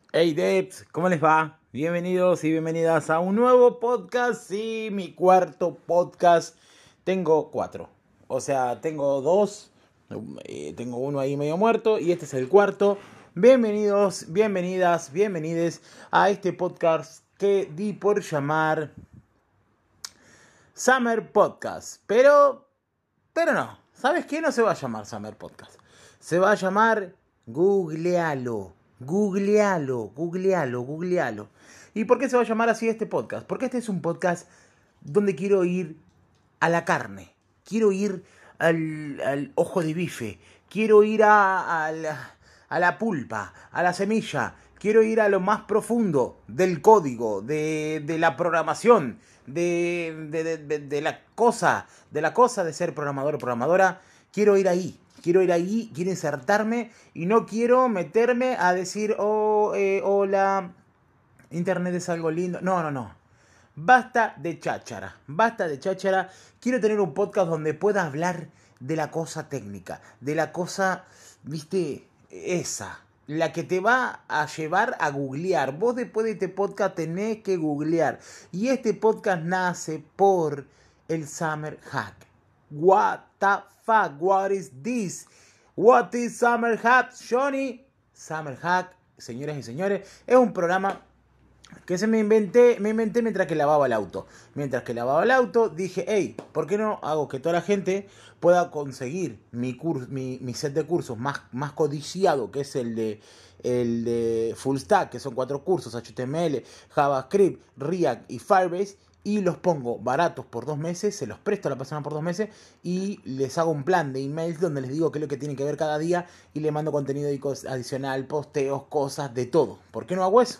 Hey Debs, ¿cómo les va? Bienvenidos y bienvenidas a un nuevo podcast. Sí, mi cuarto podcast. Tengo 4. O sea, tengo 2. Tengo uno ahí medio muerto y este es el cuarto. Bienvenidos, bienvenidas, bienvenides a este podcast que di por llamar Summer Podcast. Pero no. ¿Sabes qué? No se va a llamar Summer Podcast. Se va a llamar Googlealo. Googlealo. ¿Y por qué se va a llamar así este podcast? Porque este es un podcast donde quiero ir a la carne. Quiero ir al ojo de bife. Quiero ir a la pulpa, a la semilla. Quiero ir a lo más profundo del código, de la programación, de la cosa de ser programador o programadora. Quiero ir ahí. Quiero ir ahí, quiero insertarme y no quiero meterme a decir, hola, internet es algo lindo. No. Basta de cháchara, basta de cháchara. Quiero tener un podcast donde pueda hablar de la cosa técnica, de la cosa, viste, esa, la que te va a llevar a googlear. Vos después de este podcast tenés que googlear. Y este podcast nace por el Summer Hack. What the fuck, what is this? What is Summer Hack, Johnny? Summer Hack, señoras y señores, es un programa que me inventé mientras que lavaba el auto. Mientras que lavaba el auto, dije, hey, ¿por qué no hago que toda la gente pueda conseguir mi set de cursos más codiciado, que es el de Full Stack, que son 4 cursos, HTML, JavaScript, React y Firebase, y los pongo baratos por 2 meses, se los presto a la persona por 2 meses y les hago un plan de emails donde les digo qué es lo que tienen que ver cada día y le mando contenido adicional, posteos, cosas, de todo. ¿Por qué no hago eso?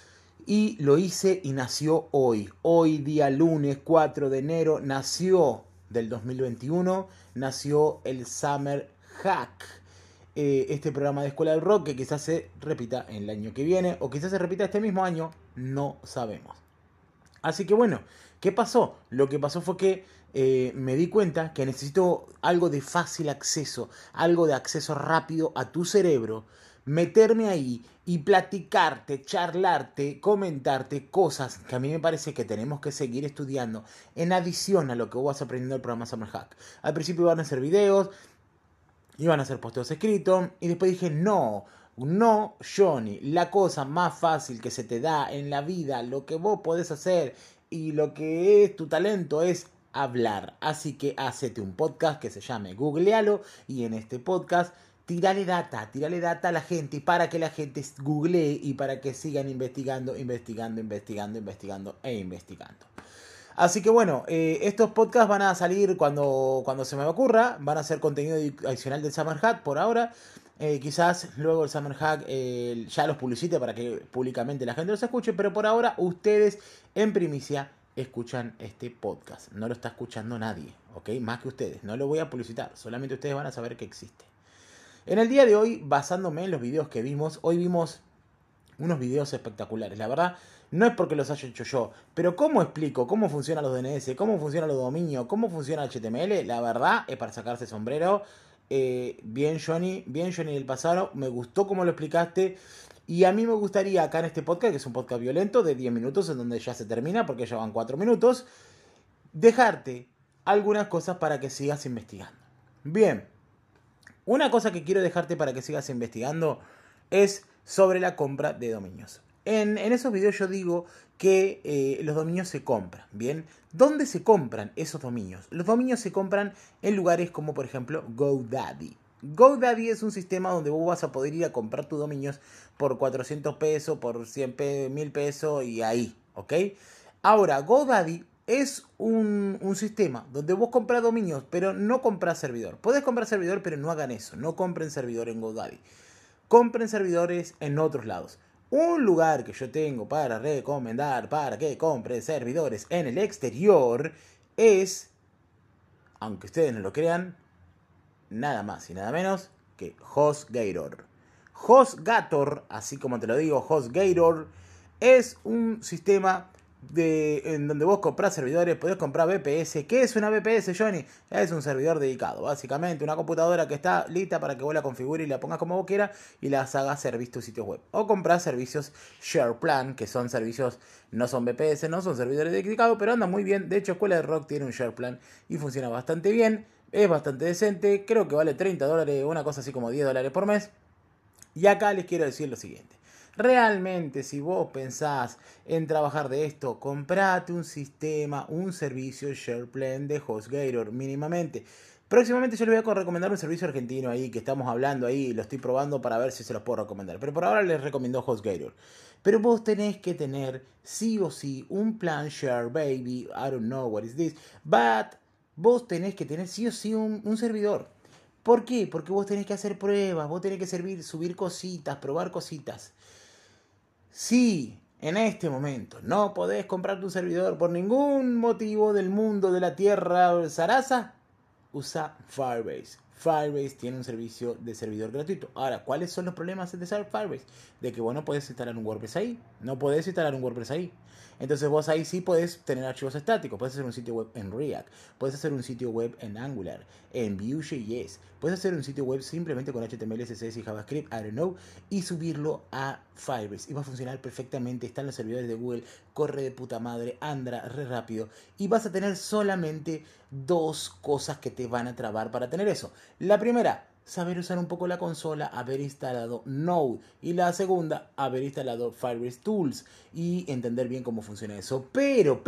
Y lo hice y nació hoy. Hoy, día lunes 4 de enero, nació del 2021, nació el Summer Hack. Este programa de Escuela del Rock que quizás se repita en el año que viene o quizás se repita este mismo año, no sabemos. Así que bueno, ¿qué pasó? Lo que pasó fue que me di cuenta que necesito algo de fácil acceso, algo de acceso rápido a tu cerebro, meterme ahí y platicarte, charlarte, comentarte cosas que a mí me parece que tenemos que seguir estudiando en adición a lo que vos vas aprendiendo del programa Summer Hack. Al principio iban a hacer videos, iban a hacer posteos escritos y después dije no, Johnny, la cosa más fácil que se te da en la vida, lo que vos podés hacer y lo que es tu talento es hablar. Así que hacete un podcast que se llame Googlealo y en este podcast tirale data a la gente para que la gente googlee y para que sigan investigando. Así que bueno, estos podcasts van a salir cuando se me ocurra. Van a ser contenido adicional del Summer Hack por ahora. Quizás luego el Summer Hack ya los publicite para que públicamente la gente los escuche. Pero por ahora ustedes en primicia escuchan este podcast. No lo está escuchando nadie, ¿ok? Más que ustedes. No lo voy a publicitar. Solamente ustedes van a saber que existe. En el día de hoy, basándome en los videos que vimos, hoy vimos unos videos espectaculares. La verdad, no es porque los haya hecho yo, pero cómo explico cómo funcionan los DNS, cómo funcionan los dominios, cómo funciona HTML, la verdad es para sacarse sombrero. Bien Johnny del pasado, me gustó cómo lo explicaste. Y a mí me gustaría acá en este podcast, que es un podcast violento de 10 minutos, en donde ya se termina, porque ya van 4 minutos, dejarte algunas cosas para que sigas investigando. Bien, una cosa que quiero dejarte para que sigas investigando es sobre la compra de dominios. En esos videos yo digo que los dominios se compran, ¿bien? ¿Dónde se compran esos dominios? Los dominios se compran en lugares como por ejemplo GoDaddy. GoDaddy es un sistema donde vos vas a poder ir a comprar tus dominios por 400 pesos, por 100 1000 pesos y ahí, ¿ok? Ahora, GoDaddy es un sistema donde vos compras dominios, pero no compras servidor. Podés comprar servidor, pero no hagan eso. No compren servidor en GoDaddy. Compren servidores en otros lados. Un lugar que yo tengo para recomendar para que compren servidores en el exterior es, aunque ustedes no lo crean, nada más y nada menos que HostGator. HostGator, así como te lo digo, HostGator, es un sistema en donde vos comprás servidores, podés comprar VPS. ¿Qué es una VPS, Johnny? Es un servidor dedicado, básicamente una computadora que está lista para que vos la configures y la pongas como vos quieras y las hagas servir tus sitios web. O comprás servicios SharePlan, que son servicios, no son VPS, no son servidores dedicados, pero andan muy bien. De hecho, Escuela de Rock tiene un SharePlan y funciona bastante bien. Es bastante decente, creo que vale $30, una cosa así como $10 por mes. Y acá les quiero decir lo siguiente. Realmente, si vos pensás en trabajar de esto, comprate un sistema, un servicio SharePlan de HostGator mínimamente. Próximamente yo les voy a recomendar un servicio argentino ahí que estamos hablando ahí, lo estoy probando para ver si se los puedo recomendar. Pero por ahora les recomiendo HostGator. Pero vos tenés que tener sí o sí un plan Share Baby, I don't know what is this, but vos tenés que tener sí o sí un servidor. ¿Por qué? Porque vos tenés que hacer pruebas, vos tenés que subir cositas, probar cositas. Si en este momento no podés comprar tu servidor por ningún motivo del mundo, de la tierra, zaraza, usa Firebase. Firebase tiene un servicio de servidor gratuito. Ahora, ¿cuáles son los problemas de usar Firebase? De que vos no podés instalar un WordPress ahí. No podés instalar un WordPress ahí. Entonces vos ahí sí podés tener archivos estáticos. Podés hacer un sitio web en React. Podés hacer un sitio web en Angular. En Vue.js. Podés hacer un sitio web simplemente con HTML, CSS y JavaScript. I don't know. Y subirlo a Firebase. Y va a funcionar perfectamente. Están los servidores de Google. Corre de puta madre. Anda re rápido. Y vas a tener solamente dos cosas que te van a trabar para tener eso. La primera, saber usar un poco la consola, haber instalado Node. Y la segunda, haber instalado Firebase Tools y entender bien cómo funciona eso. Pero,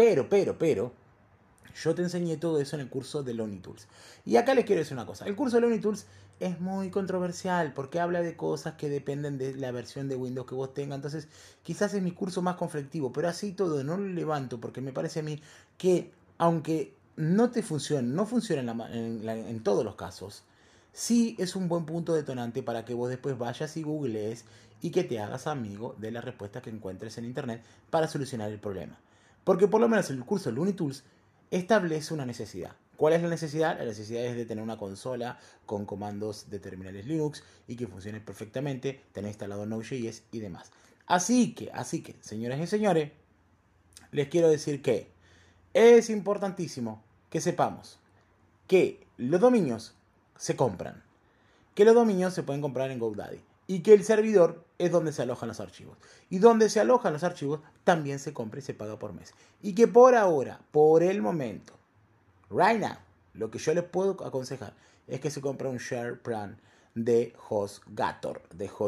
yo te enseñé todo eso en el curso de Lonely Tools. Y acá les quiero decir una cosa. El curso de Lonely Tools es muy controversial porque habla de cosas que dependen de la versión de Windows que vos tengas. Entonces, quizás es mi curso más conflictivo, pero así todo no lo levanto porque me parece a mí que, aunque no te funcione, no funciona en todos los casos, sí es un buen punto detonante para que vos después vayas y googlees y que te hagas amigo de las respuestas que encuentres en internet para solucionar el problema. Porque por lo menos el curso Looney Tools establece una necesidad. ¿Cuál es la necesidad? La necesidad es de tener una consola con comandos de terminales Linux y que funcione perfectamente, tener instalado Node.js y demás. Así que, señoras y señores, les quiero decir que es importantísimo que sepamos que los dominios se compran, que los dominios se pueden comprar en GoDaddy y que el servidor es donde se alojan los archivos. Y donde se alojan los archivos también se compra y se paga por mes. Y que por ahora, por el momento, right now, lo que yo les puedo aconsejar es que se compre un share plan de HostGator,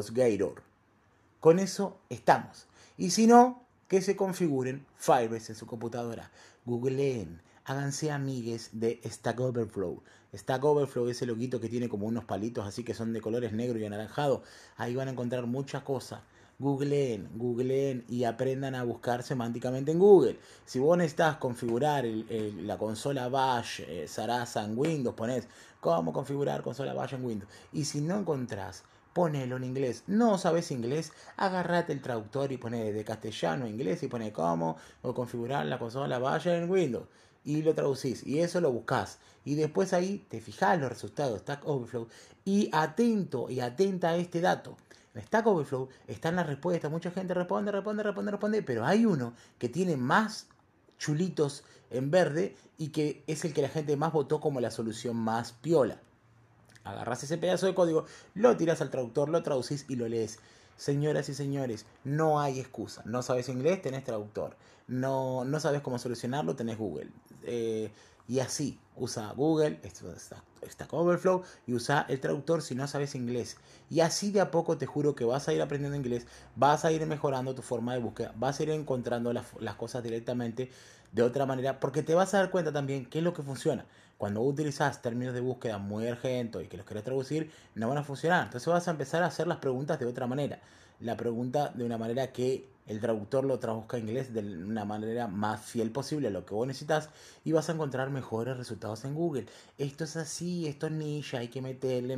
Con eso estamos. Y si no, que se configuren Firebase en su computadora. Googleen, háganse amigues de Stack Overflow. Stack Overflow es el loguito que tiene como unos palitos así que son de colores negro y anaranjado. Ahí van a encontrar muchas cosas. Googleen y aprendan a buscar semánticamente en Google. Si vos necesitas configurar la consola Bash, Sarasa en Windows, ponés cómo configurar consola Bash en Windows. Y si no encontrás, ponelo en inglés. No sabes inglés, agarrate el traductor y pone de castellano a inglés y pone cómo o configurar la consola Bash en Windows. Y lo traducís y eso lo buscás. Y después ahí te fijás los resultados de Stack Overflow y atento y atenta a este dato. En Stack Overflow están las respuestas. Mucha gente responde, pero hay uno que tiene más chulitos en verde y que es el que la gente más votó como la solución más piola. Agarrás ese pedazo de código, lo tiras al traductor, lo traducís y lo lees. Señoras y señores, no hay excusa. No sabes inglés, tenés traductor. No sabes cómo solucionarlo, tenés Google. Y así, usa Google, Stack Overflow y usa el traductor si no sabes inglés. Y así de a poco te juro que vas a ir aprendiendo inglés, vas a ir mejorando tu forma de búsqueda, vas a ir encontrando las cosas directamente de otra manera, porque te vas a dar cuenta también qué es lo que funciona. Cuando utilizas términos de búsqueda muy argentos y que los quieres traducir, no van a funcionar. Entonces vas a empezar a hacer las preguntas de otra manera. La pregunta de una manera que el traductor lo traduzca a inglés de una manera más fiel posible a lo que vos necesitas y vas a encontrar mejores resultados en Google. Esto es así, esto es niche, hay que meterle.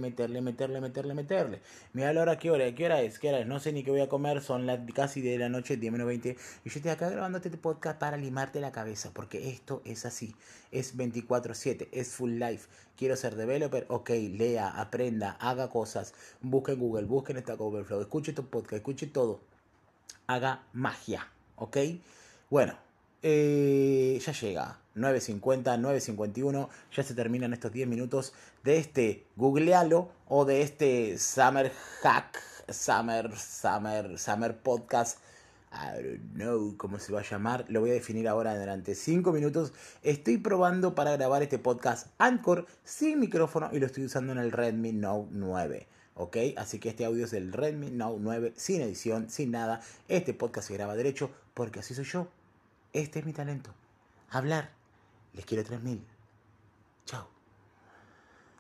Mira la hora, ¿qué hora es? No sé ni qué voy a comer, son casi de la noche, 10 menos 20. Y yo estoy acá grabándote este podcast para limarte la cabeza, porque esto es así, es 24/7, es full life. Quiero ser developer, ok, lea, aprenda, haga cosas, busque en Google, busque en Stack Overflow, escuche tu podcast, escuche todo, haga magia, ok. Bueno, ya llega. 9:50, 9:51. Ya se terminan estos 10 minutos de este Googlealo o de este Summer Hack, Summer Podcast. I don't know cómo se va a llamar. Lo voy a definir ahora durante 5 minutos. Estoy probando para grabar este podcast Anchor sin micrófono y lo estoy usando en el Redmi Note 9. ¿Ok? Así que este audio es del Redmi Note 9 sin edición, sin nada. Este podcast se graba derecho porque así soy yo. Este es mi talento. Hablar. Les quiero 3000. Chao.